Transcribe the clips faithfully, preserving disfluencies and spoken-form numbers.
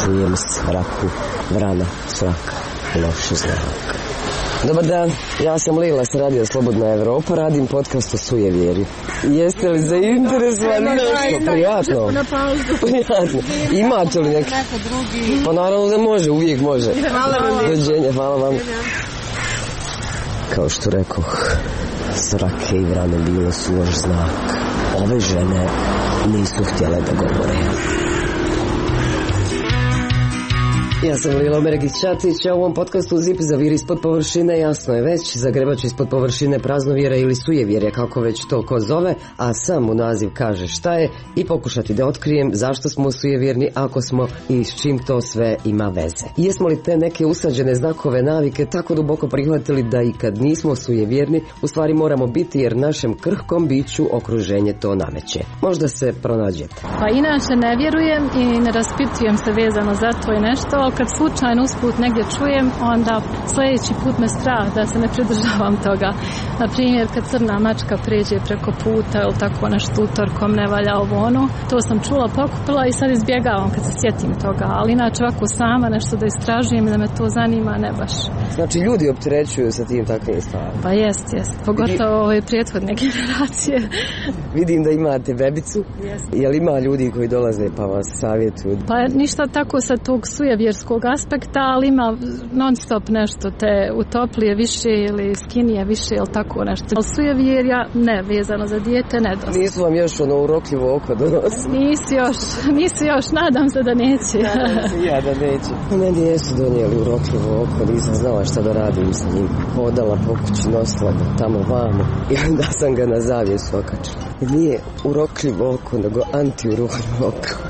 čujem sraku, vrana, sraka, loš znak. Dobar dan, ja sam Lila s Radio Slobodna Evropa, radim podcast o sujevjeri. Jeste li zainteresovani nešto? Prijatno. Prijatno. Imate li neki? Pa naravno da može, uvijek može. Dođenje, hvala vam. Kao što rekoh, srake i vrane bile su loš znak. Ove žene nisu htjele da govore. Ja sam Lila Omeregić-Ćatić, a u ovom podcastu Zip zaviri ispod površine, jasno je već, zagrebač ispod površine praznovjera ili sujevjerja, kako već to ko zove, a sam u naziv kaže šta je i pokušati da otkrijem zašto smo sujevjerni, ako smo i s čim to sve ima veze. Jesmo li te neke usađene znakove navike tako duboko prihvatili da i kad nismo sujevjerni, u stvari moramo biti jer našem krhkom biću okruženje to nameće. Možda se pronađete. Pa inače ne vjerujem i ne raspitujem se vezano za to i nešto, kad slučajno usput negdje čujem, onda sljedeći put me strah da se ne pridržavam toga. Na primjer, kad crna mačka pređe preko puta ili tako nešto utorkom ne valja ovo ono, to sam čula, pokupila i sad izbjegavam kad se sjetim toga, ali inače ovako sama nešto da istražujem i da me to zanima, ne baš. Znači ljudi opterećuju sa tim takvim stvarima? Pa jest, jest, pogotovo ove prethodne generacije. Vidim da imate bebicu. Jest. Jel ima ljudi koji dolaze pa vas savjetuju? Pa ništa tako sa tog sujevjerskog aspekta, ali ima non stop nešto te utoplije više ili skinije više ili tako nešto. Ali sujevjerja ne, vezano za dijete ne dosta. Nisu vam još ono urokljivo oko donosili? Nisi još, nisi još, nadam se da neće. Nadam se ja da neće. Meni jesu donijeli urokljivo oko, nisam znala šta da radim sa njim. Hodala po kući, nosila ga tamo vamo i onda sam ga na zavjesu okačila. Nije urokljivo oko, nego antiurokljivo oko.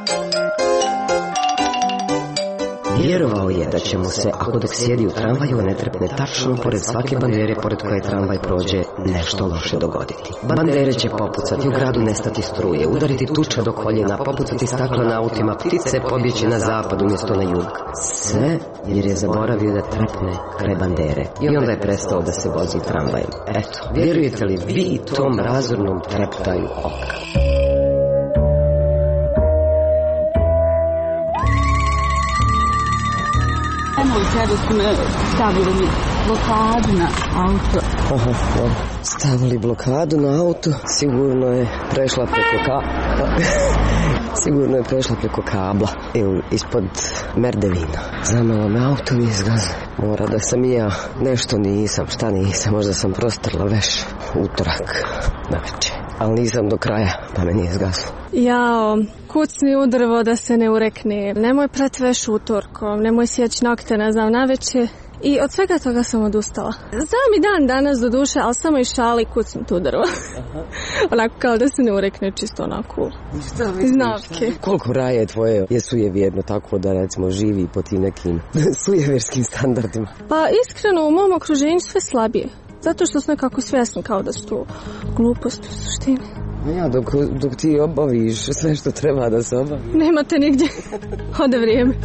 Vjerovao je da će mu se, ako dok sjedi u tramvaju ne trepne tačno pored svake bandere pored koje tramvaj prođe, nešto loše dogoditi. Bandere će popucati, u gradu nestati struje, udariti tuča do koljena, popucati stakla na autima, ptice pobjeći na zapad umjesto na jug. Sve jer je zaboravio da trepne kraj bandere i onda je prestao da se vozi tramvajem. Eto, vjerujete li vi tom razornom treptaju oka? U sebi su me stavili blokadu na auto. Aha, dobro. Stavili blokadu na auto, sigurno je prešla preko kabla. Sigurno je prešla preko kabla ili ispod merdevina. Zamelo me auto i izgaza. Mora da sam i ja nešto nisam, šta nisam, možda sam prostrla veš utorak na večer. Ali nisam do kraja, pa me nije zgaslo. Jao, kucni u drvo da se ne urekne. Nemoj prati veš utorkom, nemoj sjeći nokte, ne znam, na večer. I od svega toga sam odustala. Znam i dan danas do duše, ali samo i šali kucim tu drvo. Onako kao da se ne urekne, čisto onako iz navke. Koliko raje tvoje je sujevjerno tako da recimo živi po tim nekim sujevjerskim standardima? Pa iskreno u mom okruženju sve slabije. Zato što su nekako svjesni kao da su to gluposti u suštini. Ja, dok, dok ti obaviš sve što treba da se obavi. Nemate nigdje. Ode vrijeme.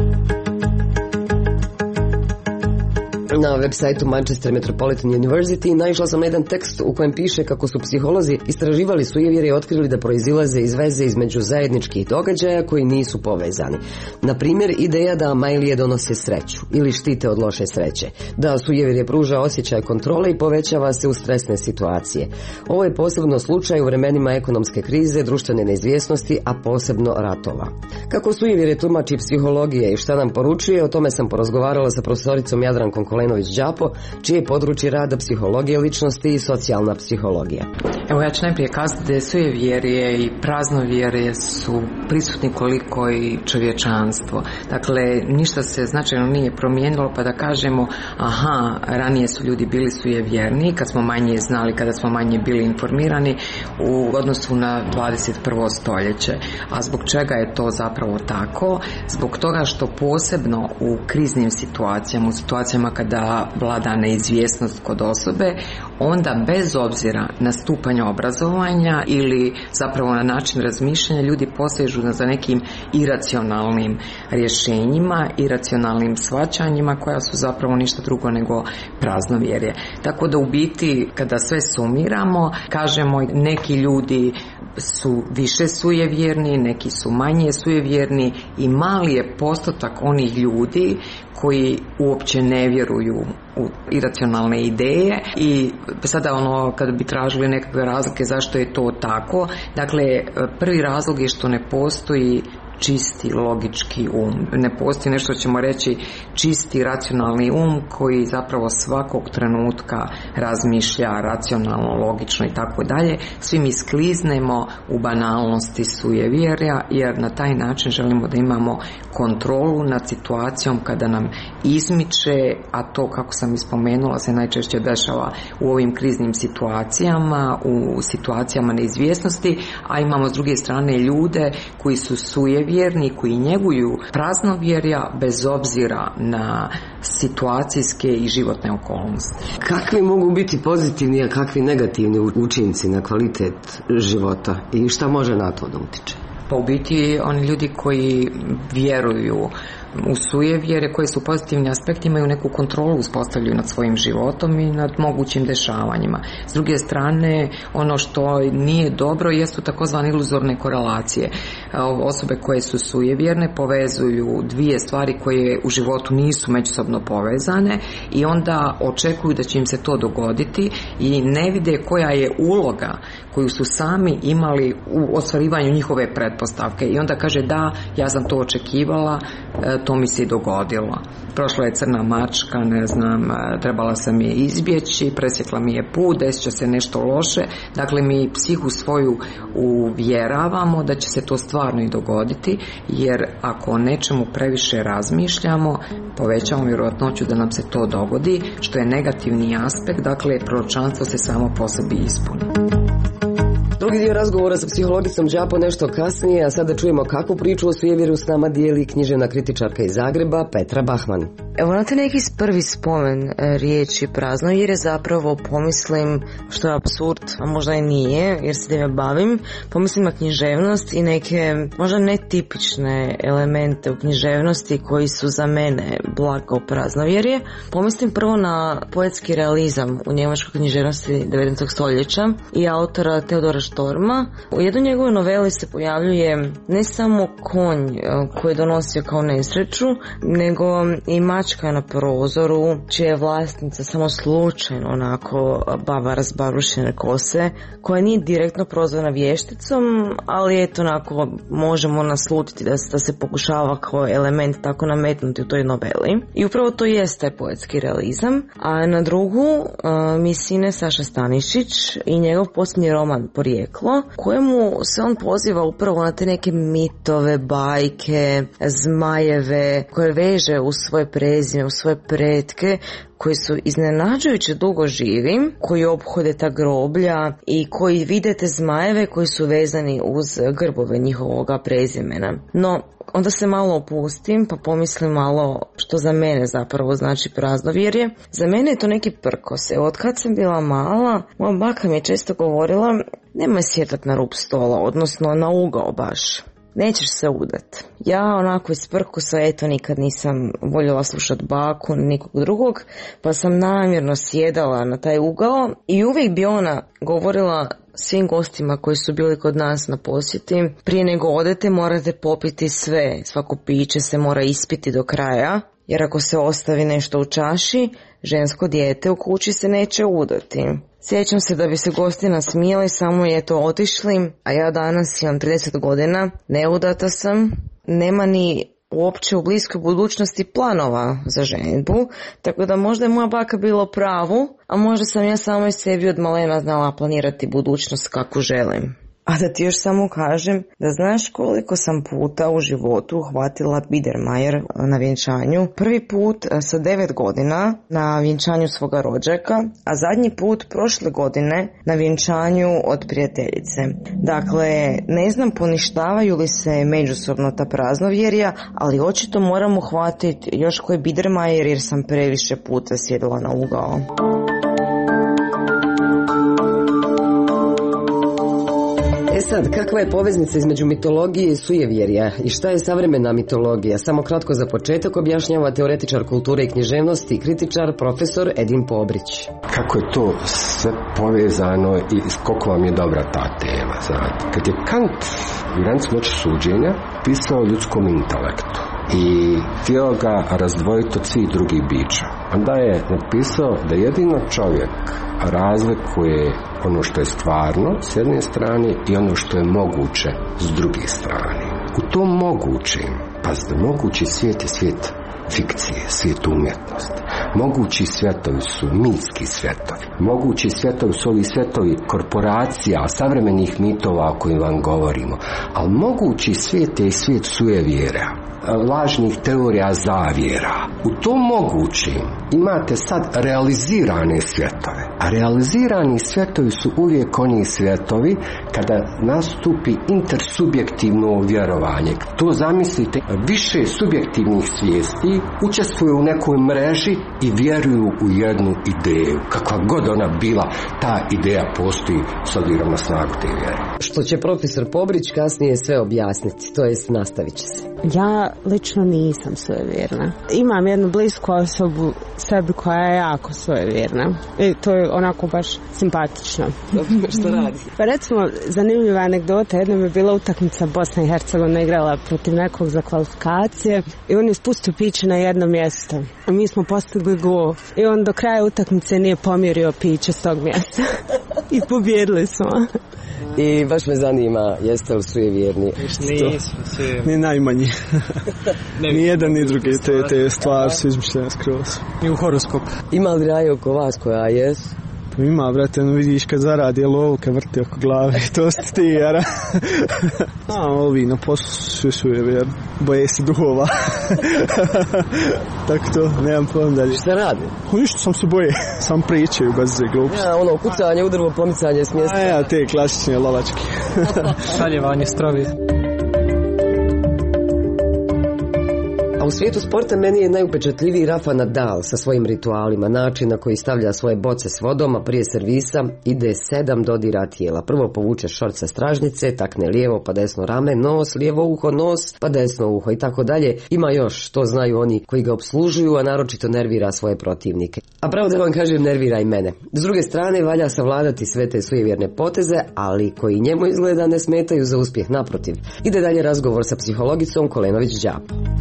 Na web sajtu Manchester Metropolitan University naišla sam na jedan tekst u kojem piše kako su psiholozi istraživali sujevjerje i otkrili da proizilaze iz veze između zajedničkih događaja koji nisu povezani. Na primjer, ideja da majlije donose sreću ili štite od loše sreće, da sujevjerje pruža osjećaj kontrole i povećava se u stresne situacije. Ovo je posebno slučaj u vremenima ekonomske krize, društvene neizvjesnosti, a posebno ratova. Kako sujevjerje tumači psihologije i šta nam poručuje, o tome sam porazgovarala sa profesoricom Jadrankom Kolenović-Đapo, čije područje rada psihologije ličnosti i socijalna psihologija. Evo ja ću najprije kazati da sujevjerje i praznovjerje su prisutni koliko i čovječanstvo. Dakle, ništa se značajno nije promijenilo pa da kažemo aha, ranije su ljudi bili sujevjerni kad smo manje znali, kada smo manje bili informirani u odnosu na dvadeset prvo stoljeće. A zbog čega je to zapravo tako? Zbog toga što posebno u kriznim situacijama, u situacijama kada vlada neizvjesnost kod osobe, onda bez obzira na stupanj obrazovanja ili zapravo na način razmišljanja ljudi posežu za nekim iracionalnim rješenjima, iracionalnim shvaćanjima koja su zapravo ništa drugo nego praznovjerje. Tako da u biti kada sve sumiramo kažemo neki ljudi su više sujevjerni, neki su manje sujevjerni i mali je postotak onih ljudi koji uopće ne vjeruju u iracionalne ideje. I sada ono kada bi tražili nekakve razlike zašto je to tako, dakle prvi razlog je što ne postoji čisti logički um. Ne postoji nešto ćemo reći čisti racionalni um koji zapravo svakog trenutka razmišlja racionalno, logično i tako dalje. Svi mi skliznemo u banalnosti sujevjerja jer na taj način želimo da imamo kontrolu nad situacijom kada nam izmiče, a to kako sam ispomenula se najčešće dešava u ovim kriznim situacijama, u situacijama neizvjesnosti, a imamo s druge strane ljude koji su sujevjerni vjerni koji njeguju praznovjerja bez obzira na situacijske i životne okolnosti. Kakvi mogu biti pozitivni, a kakvi negativni učinci na kvalitet života i šta može na to da utiče? Pa u biti oni ljudi koji vjeruju u sujevjere koje su pozitivni aspekti imaju neku kontrolu uspostavljaju nad svojim životom i nad mogućim dešavanjima. S druge strane, ono što nije dobro jesu takozvane iluzorne korelacije. Osobe koje su sujevjerne povezuju dvije stvari koje u životu nisu međusobno povezane i onda očekuju da će im se to dogoditi i ne vide koja je uloga koju su sami imali u ostvarivanju njihove pretpostavke i onda kaže da, ja sam to očekivala, to mi se i dogodilo. Prošla je crna mačka, ne znam, trebala sam je izbjeći, presjekla mi je put, desit će se nešto loše. Dakle, mi psihu svoju uvjeravamo da će se to stvarno i dogoditi, jer ako o nečemu previše razmišljamo, povećamo vjerojatnoću da nam se to dogodi, što je negativni aspekt, dakle, proročanstvo se samo po sebi ispuni. Drugi dio razgovora sa psihologicom Đapo nešto kasnije, a sada čujemo kakvu priču o sujevjeru s nama dijeli književna kritičarka iz Zagreba Petra Bahman. Evo na te neki prvi spomen riječi praznovjerje zapravo pomislim, što je apsurd, a možda i nije jer se time bavim, pomislim na književnost i neke možda netipične elemente u književnosti koji su za mene blago praznovjerje. Pomislim prvo na poetski realizam u njemačkoj književnosti devetnaestog stoljeća i autora Teodora Štorma. U jednoj njegovoj noveli se pojavljuje ne samo konj koji je donosio kao nesreću, nego i mačka na prozoru, čija je vlasnica samo slučajno onako baba razbarušene kose, koja nije direktno prozvana vješticom, ali eto onako možemo naslutiti da se, da se pokušava kao element tako nametnuti u toj noveli. I upravo to jest taj poetski realizam. A na drugu uh, mi sine Saša Stanišić i njegov posljednji roman Porijeklo, kojemu se on poziva upravo na te neke mitove, bajke, zmajeve, koje veže u svoje prezime, u svoje pretke, koji su iznenađujuće dugo živi, koji ophode ta groblja i koji vide te zmajeve koji su vezani uz grbove njihovoga prezimena. No, onda se malo opustim pa pomislim malo što za mene zapravo znači praznovjerje. Za mene je to neki prkos. Evo, od kad sam bila mala, moja baka mi je često govorila nemoj sjedat na rub stola, odnosno na ugao baš. Nećeš se udat. Ja onako iz prkusa, eto, nikad nisam voljela slušat baku, nikog drugog, pa sam namjerno sjedala na taj ugao i uvijek bi ona govorila svim gostima koji su bili kod nas na posjeti, prije nego odete morate popiti sve, svako piće se mora ispiti do kraja, jer ako se ostavi nešto u čaši, žensko dijete u kući se neće udati. Sjećam se da bi se gosti nasmijali, samo je to otišli, a ja danas imam trideset godina, neudata sam, nema ni uopće u bliskoj budućnosti planova za ženidbu, tako da možda je moja baka bila u pravu, a možda sam ja samo i sebi od malena znala planirati budućnost kako želim. A da ti još samo kažem da znaš koliko sam puta u životu uhvatila Biedermeier na vjenčanju. Prvi put sa devet godina na vjenčanju svoga rođaka, a zadnji put prošle godine na vjenčanju od prijateljice. Dakle, ne znam poništavaju li se međusobno ta praznovjerja, ali očito moram uhvatiti još koji Biedermeier jer sam previše puta sjedila na ugao. E sad, kakva je poveznica između mitologije i sujevjerja i šta je savremena mitologija? Samo kratko za početak objašnjava teoretičar kulture i književnosti i kritičar profesor Edin Pobrić. Kako je to sve povezano i koliko vam je dobra ta tema, znate. Kad je Kant u Granici moći suđenja pisao o ljudskom intelektu i htio ga razdvojiti od svih drugih bića, onda je napisao da jedino čovjek razlikuje ono što je stvarno s jedne strane i ono što je moguće s druge strane. U tom mogućem, pazite, mogući svijet je svijet fikcije, svijet umjetnosti. Mogući svjetovi su mitski svjetovi. Mogući svjetovi su ovi svjetovi korporacija, savremenih mitova o kojim vam govorimo. Ali mogući svijet je i svijet sujevjera, lažnih teorija zavjera. U tom mogućim imate sad realizirane svjetove. A realizirani svjetovi su uvijek oni svjetovi kada nastupi intersubjektivno vjerovanje. To zamislite, više subjektivnih svijesti učestvuju u nekoj mreži i vjeruju u jednu ideju. Kakva god ona bila, ta ideja postoji s obzirom na snagu te vjere. Što će profesor Pobrić kasnije sve objasniti, to jest nastavit će se. Ja lično nisam svojevjerna. Imam jednu blisku osobu sebi koja je jako svojevjerna. I to je onako baš simpatično. Što radi? Pa recimo, zanimljiva anegdota, jednom je bila utakmica Bosna i Hercegovina igrala protiv nekog za kvalifikacije i on je spustio piće na jedno mjesto. I mi smo postigli gol. I on do kraja utakmice nije pomjerio piće s tog mjesta. I pobjedili smo. I baš me zanima, jeste li sujevjerni? Nismo sujevjerni. Ni najmanji. Ni jedan ni drugi, te, te stvari su izmišljene skroz. I u horoskop. Ima li raje oko vas koja jesu? Pa ima, brate, no vidiš kad zaradi lovu, kad vrti oko glave, to ste ti, jara. A, ovi na poslu svi sujevjerni, boje se duhova. Tako to, nemam pojam dalje. Šta radi? O, ništa, sam se boje, sam pričaju bez gluposti. Ja, ono, kucanje, udrvo, pomicanje s mjesta. A ja, te klasične lovačke. Šaljevanje strovi. U svijetu sporta meni je najupečatljiviji Rafa Nadal sa svojim ritualima, način na koji stavlja svoje boce s vodom, a prije servisa ide sedam dodira tijela. Prvo povuče šort sa stražnice, takne lijevo pa desno rame, nos, lijevo uho, nos, pa desno uho i tako dalje. Ima još, to znaju oni koji ga obslužuju, a naročito nervira svoje protivnike. A pravo da vam kažem, nervira i mene. S druge strane, valja savladati sve te sujevjerne poteze, ali koji njemu izgleda ne smetaju za uspjeh, naprotiv. Ide dalje razgovor sa psihologicom Kolenović-Đap.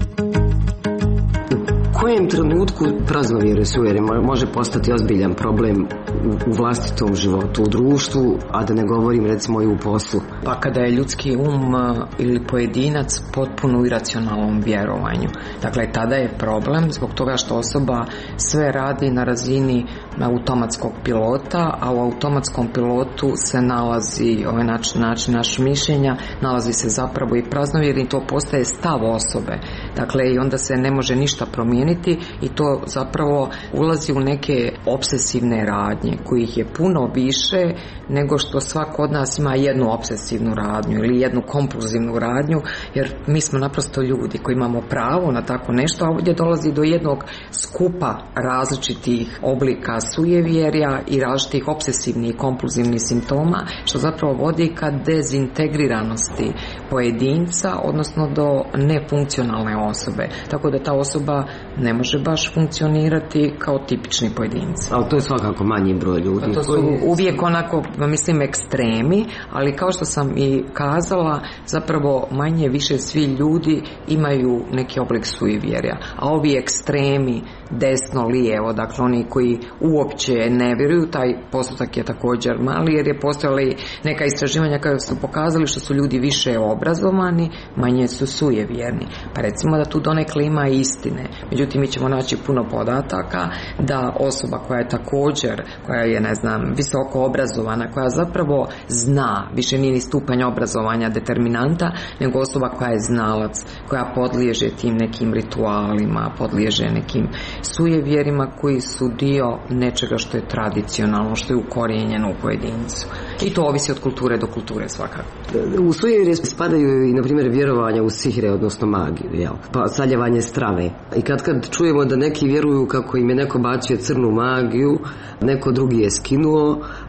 U kojem trenutku praznovjere sujevjere može postati ozbiljan problem u vlastitom životu, u društvu, a da ne govorim recimo i u poslu? Pa kada je ljudski um ili pojedinac potpuno u iracionalnom vjerovanju. Dakle, tada je problem zbog toga što osoba sve radi na razini automatskog pilota, a u automatskom pilotu se nalazi ovaj način, način naš mišljenja, nalazi se zapravo i praznovjerni i to postaje stav osobe. Dakle, i onda se ne može ništa promijeniti i to zapravo ulazi u neke obsesivne radnje kojih je puno više nego što svako od nas ima jednu obsesivnu radnju ili jednu kompulzivnu radnju, jer mi smo naprosto ljudi koji imamo pravo na tako nešto, a ovdje dolazi do jednog skupa različitih oblika sujevjerja i različitih obsesivnih i kompulzivnih simptoma, što zapravo vodi ka dezintegriranosti pojedinca, odnosno do nefunkcionalne osobe. Tako da ta osoba ne može baš funkcionirati kao tipični pojedinci. Ali to je svakako manji broj ljudi. To su uvijek onako, mislim, ekstremi, ali kao što sam i kazala, zapravo manje više svi ljudi imaju neki oblik sujevjerja. A ovi ekstremi, desno, lijevo, dakle oni koji uopće ne vjeruju, taj postotak je također mali, jer je postojala neka istraživanja koja su pokazali što su ljudi više obrazovani, manje su sujevjerni. Pa recimo da tu donekle ima istine. Međutim, mi ćemo naći puno podataka da osoba koja je također, koja je, ne znam, visoko obrazovana, koja zapravo zna, više nije ni stupanj obrazovanja determinanta, nego osoba koja je znalac, koja podliježe tim nekim ritualima, podliježe nekim sujevjerima koji su dio nečega što je tradicionalno, što je ukorijenjeno u pojedincu. I to ovisi od kulture do kulture svakako. U sujevjerje spadaju i, na primjer, vjerovanja u sihre, odnosno magiju, jel? Pa saljevanje strave. I kad kad čujemo da neki vjeruju kako im je neko bacio crnu magiju, neko drugi je skinuo,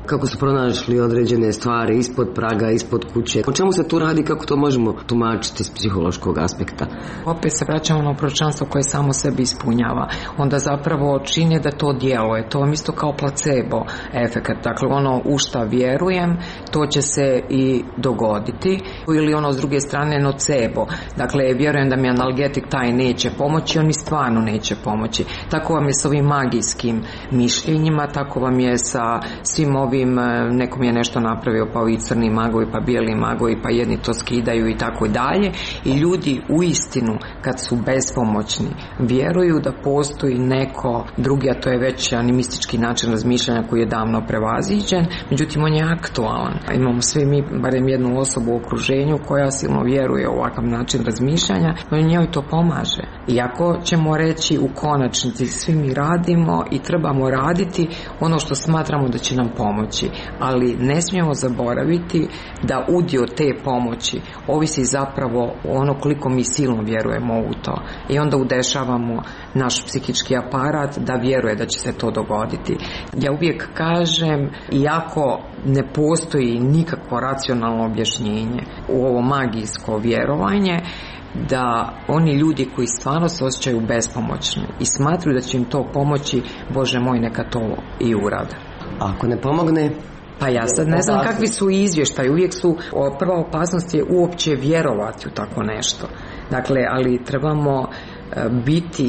Kako su pronašli određene stvari ispod praga, ispod kuće? O čemu se tu radi, kako to možemo tumačiti s psihološkog aspekta? Opet se vraćamo na proročanstvo koje samo sebi ispunjava. Onda zapravo čini da to djeluje. To vam isto kao placebo efekat. Dakle, ono u šta vjerujem, to će se i dogoditi. Ili ono s druge strane nocebo. Dakle, vjerujem da mi analgetik taj neće pomoći, on mi stvarno neće pomoći. Tako vam je s ovim magijskim mišljenjima, tako vam je sa svim ovim, nekom je nešto napravio, pa ovi crni magovi, pa bijeli magovi, pa jedni to skidaju i tako dalje. I ljudi u istinu, kad su bespomoćni, vjeruju da postoji neko drugi, a to je već animistički način razmišljanja koji je davno prevaziđen, međutim on je aktualan. Imamo svi mi barem jednu osobu u okruženju koja silno vjeruje u ovakav način razmišljanja, no njoj to pomaže. Iako ćemo reći u konačnici svi mi radimo i trebamo raditi ono što smatramo da će nam pomoći, ali ne smijemo zaboraviti da udio te pomoći ovisi zapravo ono koliko mi silno vjerujemo u to, i onda udešavamo naš psihički aparat da vjeruje da će se to dogoditi. Ja uvijek kažem, iako ne postoji nikakvo racionalno objašnjenje u ovo magijsko vjerovanje, da oni ljudi koji stvarno se osjećaju bespomoćni i smatruju da će im to pomoći, Bože moj, neka to i urade. A ako ne pomogne? Pa ja sad ne znam kakvi su izvještaji, uvijek su, prva opasnost je uopće vjerovati u tako nešto. Dakle, ali trebamo biti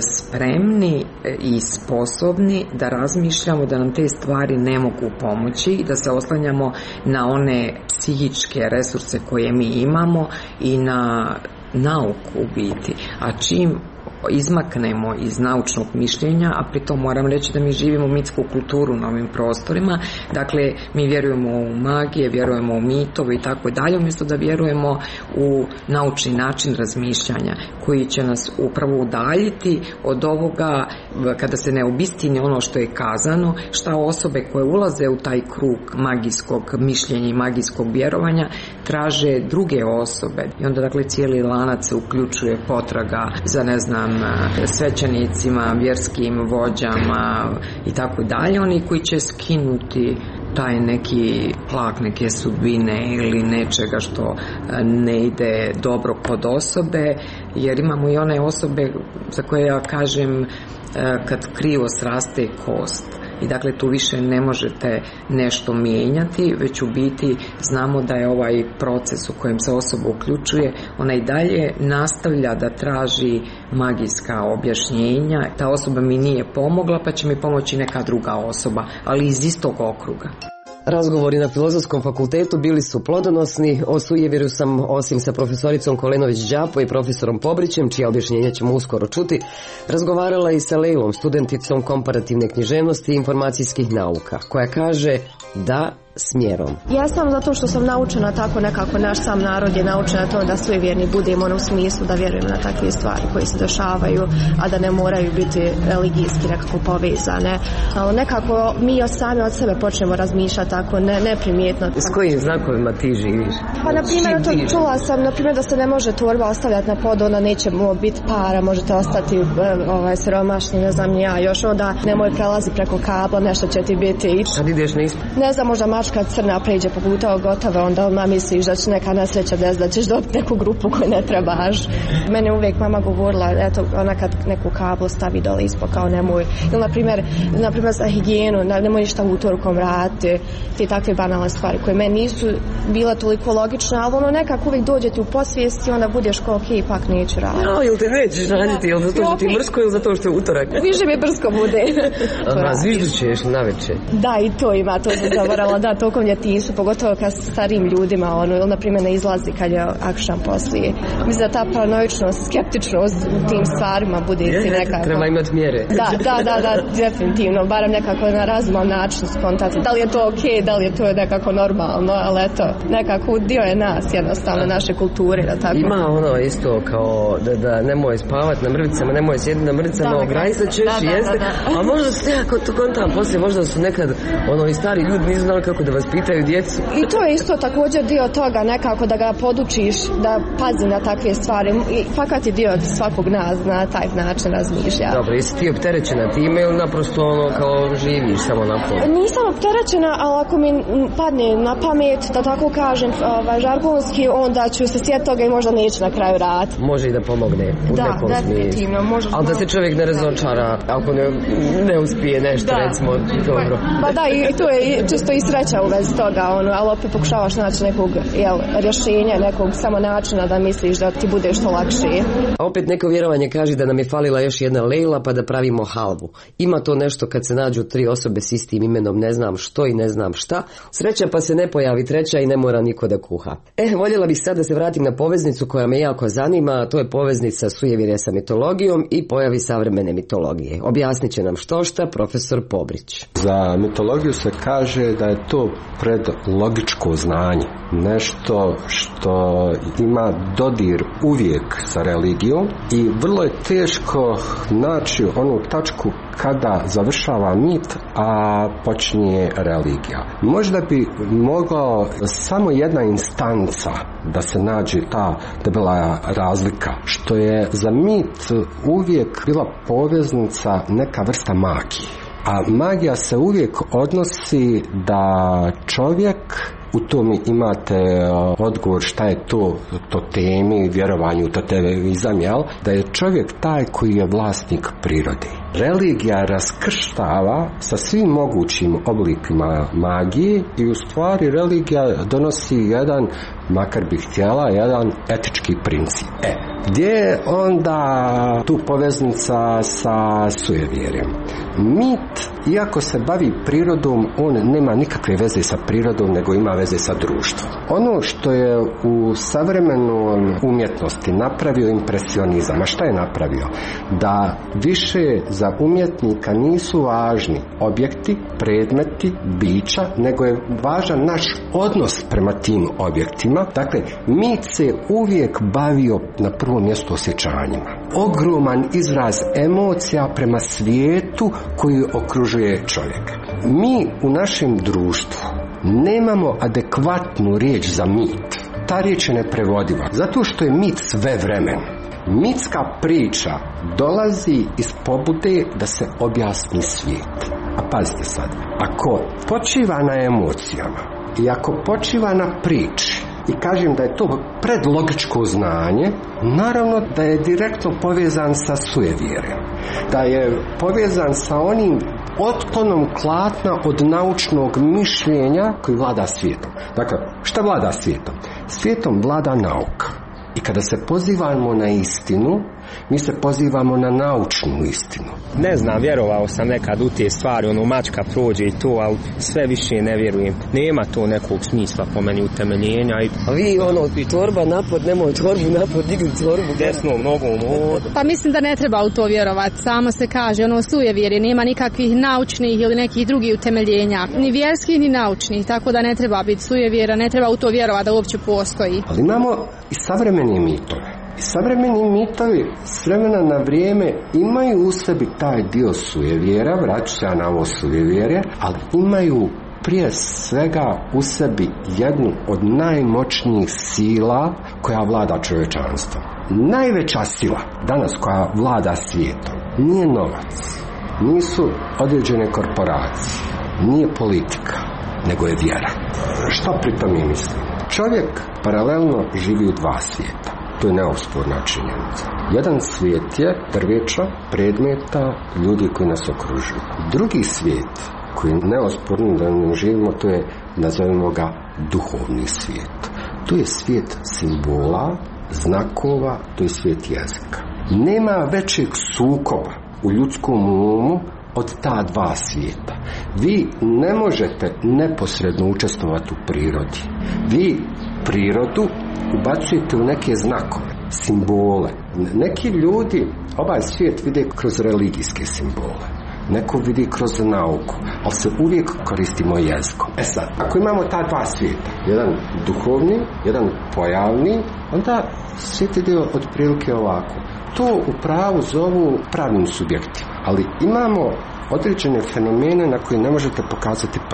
spremni i sposobni da razmišljamo da nam te stvari ne mogu pomoći i da se oslanjamo na one psihičke resurse koje mi imamo i na nauku u biti. A čim izmaknemo iz naučnog mišljenja, a pritom moram reći da mi živimo mitsku kulturu na ovim prostorima, dakle mi vjerujemo u magije, vjerujemo u mitove i tako dalje, umjesto da vjerujemo u naučni način razmišljanja koji će nas upravo udaljiti od ovoga kada se ne obistini ono što je kazano, šta osobe koje ulaze u taj krug magijskog mišljenja i magijskog vjerovanja traže druge osobe, i onda dakle cijeli lanac se uključuje potraga za, ne znam, svećenicima, vjerskim vođama i tako dalje, oni koji će skinuti taj neki plak neke sudbine ili nečega što ne ide dobro kod osobe, jer imamo i one osobe za koje ja kažem kad krivo sraste kost. I dakle tu više ne možete nešto mijenjati, već u biti znamo da je ovaj proces u kojem se osoba uključuje, ona i dalje nastavlja da traži magijska objašnjenja. Ta osoba mi nije pomogla, pa će mi pomoći neka druga osoba, ali iz istog okruga. Razgovori na Filozofskom fakultetu bili su plodonosni. O sujevjeru sam, osim sa profesoricom Kolenović-Đapo i profesorom Pobrićem, čija objašnjenja ćemo uskoro čuti, razgovarala i sa Lejlom, studenticom komparativne književnosti i informacijskih nauka, koja kaže da smjerom. Ja sam zato što sam naučena tako nekako, naš sam narod je naučen na to da svojevjerni budemo, ono u smislu da vjerujemo na takve stvari koje se dešavaju, a da ne moraju biti religijski nekako povezane. Ali nekako mi sami od sebe počnemo razmišljati tako ne, neprimjetno. S kojim znakovima ti živiš? Pa na primjer, to čula sam, na primjer da se ne može torba ostavljati na podu, onda neće biti para, možete ostati ovaj, siromašni, ne znam ja, još onda nemoj prelazi preko kabla, nešto će ti biti. Kad ideš na isto? Ne znam, možda mačka crna pređe po puta gotove, onda odmah misliš da će neka nesreća desiti, da ćeš dobiti neku grupu koju ne trebaš. Mene uvijek mama govorila, eto, ona kad neku kablu stavi dole ispod, kao nemoj. Ili, na primjer, na primjer za higijenu, nemoj ništa utorkom raditi, te takve banalne stvari koje meni nisu bila toliko logične, ali ono nekako uvijek dođe ti u posvijest i onda budeš kao, ok, ipak neću raditi. No, ili te nećeš raditi, ili zato što ti je mrsko ili zato što je utorak? Više mi brsko bude. Aha, zviždućeš na večer. Da, i to ima, to sam zavarala, da, tokom djetinjstvu, pogotovo kad starijim ljudima, ono, ili na primjer ne izlazi kad je akšam poslije. Mislim da ta paranoičnost, skeptičnost u tim stvarima bude ti nekako. Treba imati mjere. Da, da, da, da, definitivno, barem nekako na razuman način skontati. Da li je to ok, da li je to nekako normalno, ali eto, nekako dio je nas, jednostavno, naše kulture, da tako. Ima ono isto kao da, da nemoj spavati na mrvicama, nemoj sjediti na mrvicama, ograjsat ćeš, da, da, jeste, da, da. a možda se nekako to kontam poslije, možda su nekad ono i stari ljudi nisu znali kako da vas pitaju djecu. I to je isto također dio toga, nekako da ga podučiš da pazi na takve stvari. I fakat je dio svakog nas na taj način razmišlja. Dobro, jesi ti opterećena time ili naprosto ono kao živiš samo na polu? Nisam opterećena, ali ako mi padne na pamet, da tako kažem, ovaj, žargonski, onda ću se sjetiti toga i možda neću na kraju raditi. Može i da pomogne u da, nekom definitivno. smislu. Ali da se čovjek ne razočara ako ne, ne uspije nešto, da. Recimo, dobro. Pa da, i tu je čisto i sreća u vezi toga, ono, ali opet pokušavaš naći nekog jel, rješenja, nekog samo načina da misliš da ti bude što lakše. A opet neko vjerovanje kaže da nam je falila još jedna Lejla pa da pravimo halvu. Ima to nešto kad se nađu tri osobe s istim imenom, ne znam što i ne znam šta. Sreća pa se ne pojavi treća i ne mora niko da kuha. E, voljela bih sad da se vratim na poveznicu koja me jako zanima, a to je poveznica sujevjerja sa mitologijom i pojavi savremene mitologije. Objasnit će nam što šta profesor Pobrić. Za mitologiju se kaže da je to predlogičko znanje. Nešto što ima dodir uvijek sa religijom i vrlo je teško naći onu tačku kada završava mit, a počinje religija. Možda bi mogao samo jedna instanca da se nađe ta debela razlika, što je za mit uvijek bila poveznica neka vrsta magije. A magija se uvijek odnosi da čovjek, u tom imate odgovor šta je to, to temi, vjerovanju, to televizam, jel? Da je čovjek taj koji je vlasnik prirode. Religija raskrštava sa svim mogućim oblikima magije i u stvari religija donosi jedan, makar bi htjela, jedan etički princip. E, gdje je onda tu poveznica sa sujevjerjem? Mit, iako se bavi prirodom, on nema nikakve veze sa prirodom, nego ima veze sa društvom. Ono što je u savremenoj umjetnosti napravio impresionizam, a šta je napravio? Da više za umjetnika nisu važni objekti, predmeti, bića, nego je važan naš odnos prema tim objektima. Dakle, mit se uvijek bavio na prvom mjestu osjećanjima. Ogroman izraz emocija prema svijetu koji okružuje čovjeka. Mi u našem društvu nemamo adekvatnu riječ za mit. Ta riječ je neprevodiva, zato što je mit sve vremen. Mitska priča dolazi iz pobude da se objasni svijet. A pazite sad, ako počiva na emocijama i ako počiva na priči, i kažem da je to predlogičko znanje, naravno da je direktno povezan sa sujevjerjem, da je povezan sa onim otklonom klatna od naučnog mišljenja koji vlada svijetom. Dakle, šta vlada svijetom? Svijetom vlada nauka. I kada se pozivamo na istinu, mi se pozivamo na naučnu istinu. Ne znam, vjerovao sam nekad u te stvari, ono mačka prođe i to, ali sve više ne vjerujem. Nema to nekog smisla po meni utemeljenja. I... A vi ono, torba napod, nemoj torbu napod, digli torbu. Desnom nogom od. Pa mislim da ne treba u to vjerovati. Samo se kaže, ono sujevjerje, nema nikakvih naučnih ili nekih drugih utemeljenja. Ni vjerskih, ni naučnih, tako da ne treba biti sujevjera, ne treba u to vjerovati da uopće postoji. Ali imamo i savremene mitove. I savremeni mitovi s vremena na vrijeme imaju u sebi taj dio sujevjera, vraću se na ovo sujevjerje, ali imaju prije svega u sebi jednu od najmoćnijih sila koja vlada čovječanstvom. Najveća sila danas koja vlada svijetom nije novac, nisu određene korporacije, nije politika, nego je vjera. Što pri tome mislim? Čovjek paralelno živi u dva svijeta. To je neosporna činjenica. Jedan svijet je drveća, predmeta, ljudi koji nas okružuju. Drugi svijet koji je neosporno da ne živimo, to je, nazovimo ga, duhovni svijet. To je svijet simbola, znakova, to je svijet jezika. Nema većeg sukoba u ljudskom umu od ta dva svijeta. Vi ne možete neposredno učestvovati u prirodi. Vi prirodu ubacujete u neke znakove, simbole. Neki ljudi ovaj svijet vide kroz religijske simbole, neko vidi kroz nauku, ali se uvijek koristimo jezikom. E sad, ako imamo ta dva svijeta, jedan duhovni, jedan pojavni, onda svijet ide otprilike ovako. To u pravu zovu pravnim subjektima, ali imamo određene fenomene na koje ne možete pokazati prstom.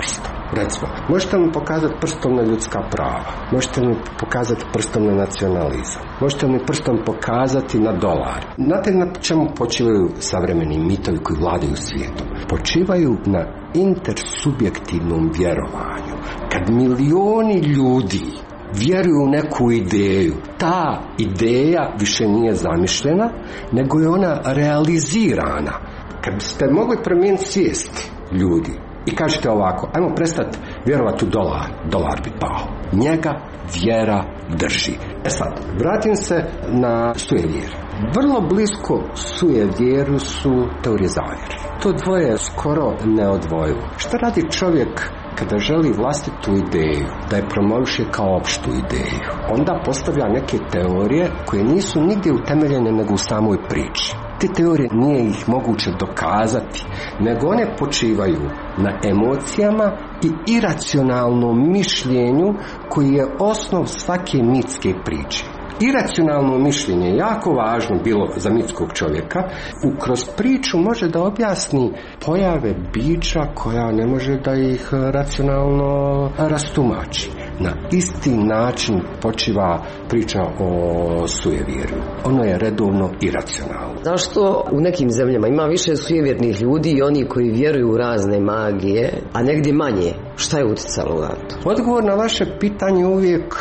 Recimo, možete li pokazati prstom na ljudska prava? Možete li pokazati prstom na nacionalizam? Možete li prstom pokazati na dolar? Znate na čemu počivaju savremeni mitovi koji vladaju svijetom? Počivaju na intersubjektivnom vjerovanju. Kad milioni ljudi vjeruju u neku ideju, ta ideja više nije zamišljena, nego je ona realizirana. Kad biste mogli promijeniti svijest ljudi i kažete ovako, ajmo prestati vjerovati u dolar, dolar bi pao. Njega vjera drži. E sad, vratim se na sujevjer. Vrlo blisko sujevjeru su teorije zavjere. To dvoje je skoro neodvojivo. Šta radi čovjek kada želi vlastitu ideju, da je promoviše kao opštu ideju? Onda postavlja neke teorije koje nisu nigdje utemeljene nego u samoj priči. Te teorije nije ih moguće dokazati, nego one počivaju na emocijama i iracionalnom mišljenju koji je osnov svake mitske priče. Iracionalno mišljenje je jako važno bilo za mitskog čovjeka. Kroz priču može da objasni pojave bića koja ne može da ih racionalno rastumači. Na isti način počiva priča o sujevjeru. Ono je redovno iracionalno. Zašto u nekim zemljama ima više sujevjernih ljudi i oni koji vjeruju u razne magije, a negdje manje? Šta je utjecalo na to? Odgovor na vaše pitanje uvijek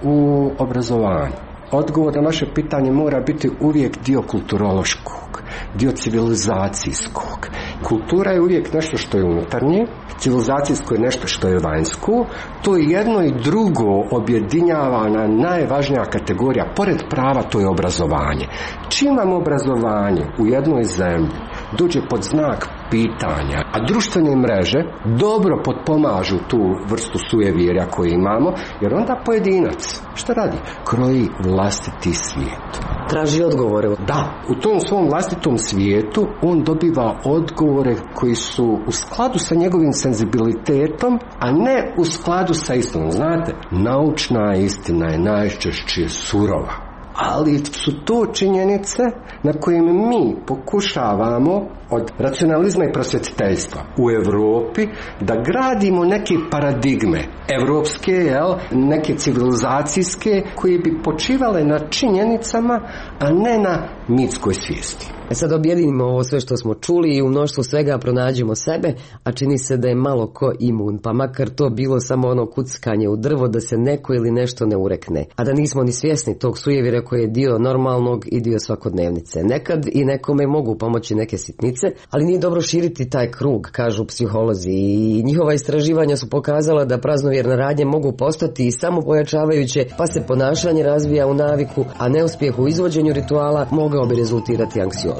u obrazovanju. Odgovor na vaše pitanje mora biti uvijek dio kulturološkog, dio civilizacijskog. Kultura je uvijek nešto što je unutarnje, civilizacijsko je nešto što je vanjsko. To jedno i drugo objedinjavana najvažnija kategorija, pored prava, to je obrazovanje. Čim vam obrazovanje u jednoj zemlji dođe pod znak pitanja, a društvene mreže dobro potpomažu tu vrstu sujevjerja koju imamo, jer onda pojedinac, šta radi? Kroji vlastiti svijet. Traži odgovore. Da, u tom svom vlastitom svijetu on dobiva odgovore koji su u skladu sa njegovim senzibilitetom, a ne u skladu sa istinom. Znate, naučna istina je najčešće surova. Ali su to činjenice na kojim mi pokušavamo od racionalizma i prosvjetiteljstva u Europi da gradimo neke paradigme evropske, jel, neke civilizacijske koje bi počivale na činjenicama, a ne na mitskoj svijesti. E sad objedinimo ovo sve što smo čuli i u mnoštvu svega pronađemo sebe, a čini se da je malo ko imun, pa makar to bilo samo ono kuckanje u drvo da se neko ili nešto ne urekne, a da nismo ni svjesni tog sujevjera koji je dio normalnog i dio svakodnevnice. Nekad i nekome mogu pomoći neke sitnice, ali nije dobro širiti taj krug, kažu psiholozi, i njihova istraživanja su pokazala da praznovjerne radnje mogu postati i samo pojačavajuće, pa se ponašanje razvija u naviku, a neuspjeh u izvođenju rituala mogao bi rezultirati anksioznošću.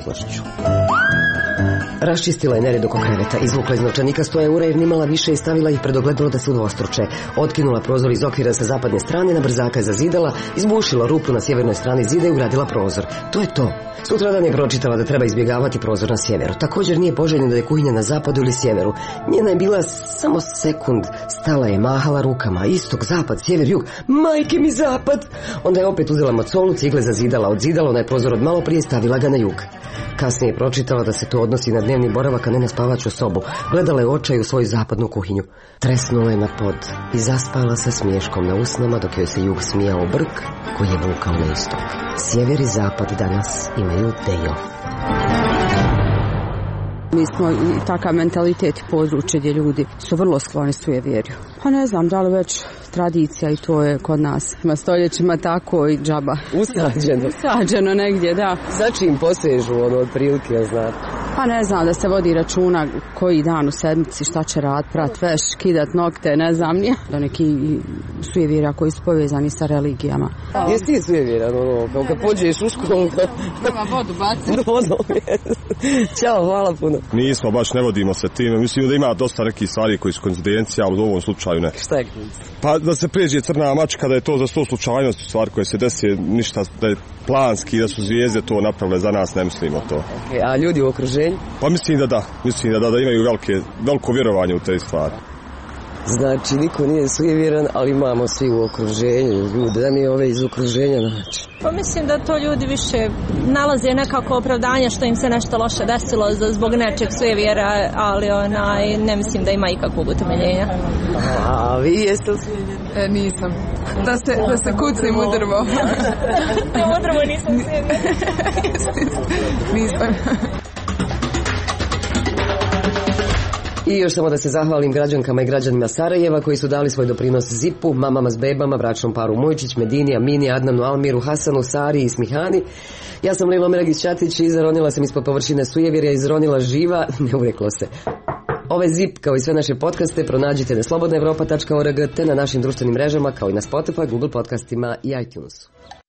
Raščistila je nered oko kreveta, izvukla iz novčanika sto eura jer nimala više i stavila ih pred ogledalo da se udvostruče. Otkinula prozor iz okvira sa zapadne strane, na brzaka je zazidala, izbušila rupu na sjevernoj strani zida i ugradila prozor. To je to. Sutradan je pročitala da treba izbjegavati prozor na sjeveru. Također nije poželjno da je kuhinja na zapadu ili sjeveru. Njena je bila samo sekund. Stala je, mahala rukama. Istok, zapad, sjever, jug. Majke mi zapad! Onda je opet uzela macolu, cigle zazidala, odzidala onaj prozor od malo prije, stavila ga na jug. Kasnije je pročitala da se to odnosi na dnevni boravak, a ne na spavaću sobu. Gledala je očaju u svoju zapadnu kuhinju. Tresnula je na pod i zaspala sa smiješkom na usnama dok joj se jug smijao brk koji je vukao na istok. Sjever i zapad danas imaju day off. Mi smo i takav mentalitet i područje gdje ljudi su vrlo skloni sujevjerju. Pa ne znam da li već tradicija i to je kod nas. Ima stoljećima tako i džaba. Usađeno. Usađeno negdje, da. Za čim posežu ono otprilike, ja znam? Pa ne znam, da se vodi računa koji dan u sedmici šta će rad, prat veš, kidat nokte, ne znam nije. Da neki sujevjerja koji su povezani sa religijama. Jesi ti sujevjeran, ono, kao kad pođeš u školu? Prva vodu baciti. Vodom, Ćao, hvala puno. Nismo, baš ne vodimo se time. Mislim da ima dosta nekih stvari koji su koincidencija, ali u ovom slučaju ne. Šta je? Pa da se pređe crna mačka, da je to za sto slučajnosti stvari koje se desi, ništa da je planski, da su zvijezde to napravile za nas, ne mislimo to. Okay, a ljudi u okruženju? Pa mislim da da, mislim da da, da imaju velike, veliko vjerovanje u te stvari. Znači, niko nije sujevjeran, ali imamo svi u okruženju ljude, da mi ove iz okruženja naći. Pa mislim da to ljudi više nalaze nekako opravdanje što im se nešto loše desilo zbog nečeg sujevjera, ali onaj, ne mislim da ima ikakvog utemeljenja. A vi jeste li sujevjeri? E, nisam. Da se, da se kucim u drvo. Ne, u drvo nisam sujevjera. Nisam. I još samo da se zahvalim građankama i građanima Sarajeva koji su dali svoj doprinos Zipu, mamama s bebama, bračnom paru Mojčić, Medini, Amini, Adnanu, Almiru, Hasanu, Sari i Smihani. Ja sam Lilo Meragić-Ćatić i izronila sam ispod površine sujevjerja, izronila živa, ne ureklo se. Ove Zip, kao i sve naše podcaste, pronađite na slobodna evropa tačka org te na našim društvenim mrežama, kao i na Spotify, Google podcastima i iTunesu.